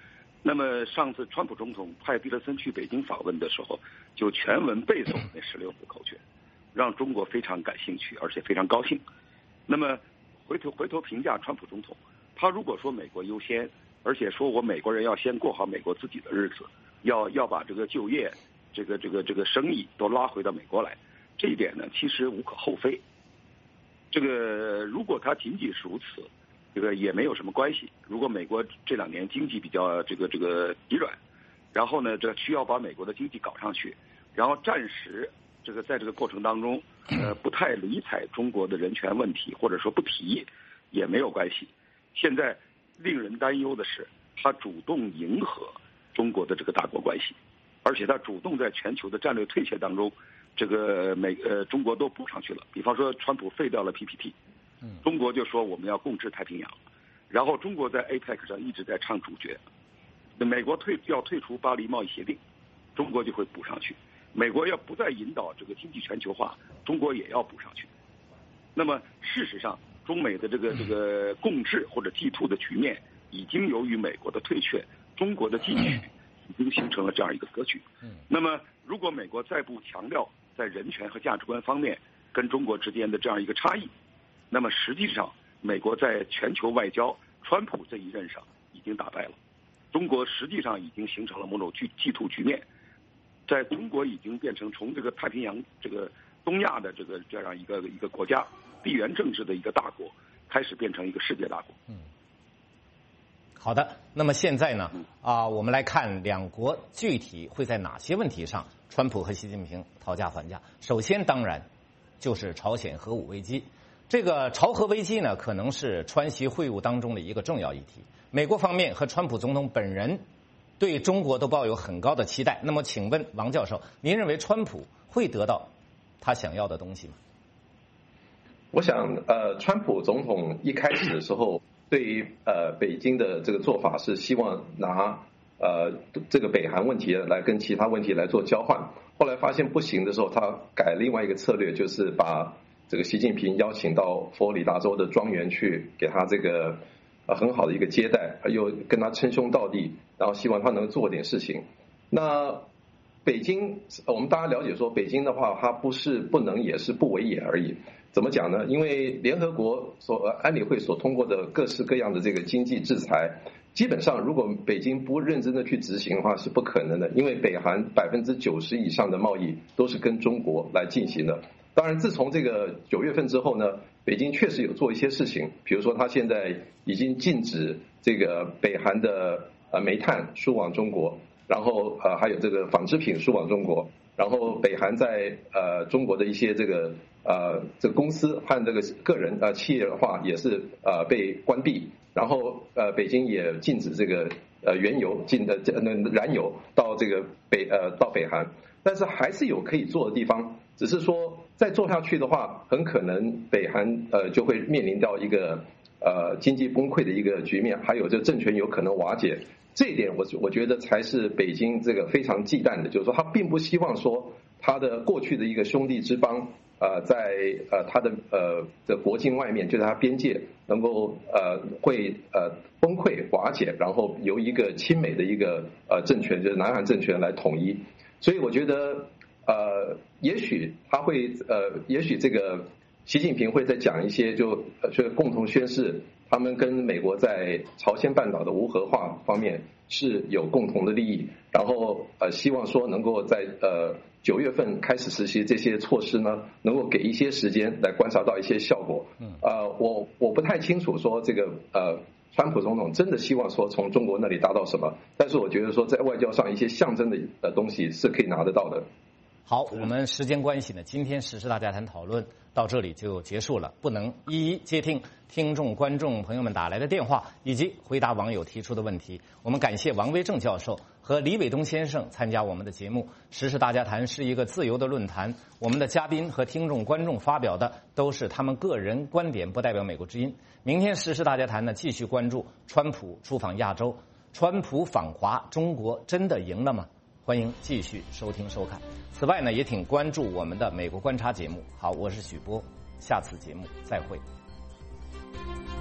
那么上次川普总统派蒂勒森去北京访问的时候，就全文背诵那十六字口诀，让中国非常感兴趣，而且非常高兴。那么回头回头评价川普总统，他如果说美国优先，而且说我美国人要先过好美国自己的日子，要要把这个就业、这个这个这个生意都拉回到美国来，这一点呢其实无可厚非。这个如果他仅仅是如此，这个也没有什么关系。如果美国这两年经济比较这个这个疲软，然后呢，这需要把美国的经济搞上去，然后暂时这个在这个过程当中，呃，不太理睬中国的人权问题，或者说不提，也没有关系。现在令人担忧的是，他主动迎合中国的这个大国关系，而且他主动在全球的战略退却当中，这个美呃中国都补上去了。比方说，川普废掉了 P P T。中国就说我们要共治太平洋，然后中国在 A P E C 上一直在唱主角。那美国退要退出巴黎贸易协定，中国就会补上去。美国要不再引导这个经济全球化，中国也要补上去。那么事实上，中美的这个这个共治或者 G 二 的局面，已经由于美国的退却，中国的进取，已经形成了这样一个格局。那么如果美国再不强调在人权和价值观方面跟中国之间的这样一个差异，那么实际上，美国在全球外交，川普这一任上已经打败了，中国实际上已经形成了某种既图局面，在中国已经变成从这个太平洋这个东亚的这个这样一个一个国家，地缘政治的一个大国，开始变成一个世界大国。 嗯，好的，那么现在呢，啊，我们来看两国具体会在哪些问题上，川普和习近平讨价还价。首先，当然就是朝鲜核武危机。这个朝核危机呢，可能是川习会晤当中的一个重要议题。美国方面和川普总统本人对中国都抱有很高的期待。那么，请问王教授，您认为川普会得到他想要的东西吗？ 我想，呃，川普总统一开始的时候，对于呃北京的这个做法是希望拿呃这个北韩问题来跟其他问题来做交换。后来发现不行的时候，他改另外一个策略，就是把这个习近平邀请到佛罗里达州的庄园去，给他这个呃很好的一个接待，又跟他称兄道弟，然后希望他能做点事情。那北京，我们大家了解说，北京的话，它不是不能，也是不为也而已。怎么讲呢？因为联合国所安理会所通过的各式各样的这个经济制裁，基本上如果北京不认真的去执行的话，是不可能的。因为北韩百分之九十以上的贸易都是跟中国来进行的。当然，自从这个九月份之后呢，北京确实有做一些事情，比如说他现在已经禁止这个北韩的呃煤炭输往中国，然后呃还有这个纺织品输往中国，然后北韩在呃中国的一些这个呃这个公司和这个个人呃企业的话也是呃被关闭，然后呃北京也禁止这个呃原油进的呃燃油到这个北呃到北韩，但是还是有可以做的地方。只是说，再做下去的话，很可能北韩呃就会面临到一个呃经济崩溃的一个局面，还有这政权有可能瓦解。这一点我我觉得才是北京这个非常忌惮的，就是说他并不希望说他的过去的一个兄弟之邦呃在呃他的呃的国境外面，就是他边界能够呃会呃崩溃瓦解，然后由一个亲美的一个呃政权，就是南韩政权来统一。所以我觉得。呃，也许他会呃，也许这个习近平会再讲一些就，就就共同宣示他们跟美国在朝鲜半岛的无核化方面是有共同的利益，然后呃，希望说能够在呃九月份开始实施这些措施呢，能够给一些时间来观察到一些效果。呃，我我不太清楚说这个呃。川普总统真的希望说从中国那里达到什么，但是我觉得说在外交上一些象征的呃东西是可以拿得到的。 好，我们时间关系呢，今天时事大家谈讨论到这里就结束了，不能一一接听听众观众朋友们打来的电话以及回答网友提出的问题。我们感谢王威正教授和李伟东先生参加我们的节目。时事大家谈是一个自由的论坛，我们的嘉宾和听众观众发表的都是他们个人观点，不代表美国之音。明天时事大家谈呢，继续关注川普出访亚洲，川普访华，中国真的赢了吗？欢迎继续收听收看。此外呢，也请关注我们的美国观察节目。好，我是许波，下次节目再会。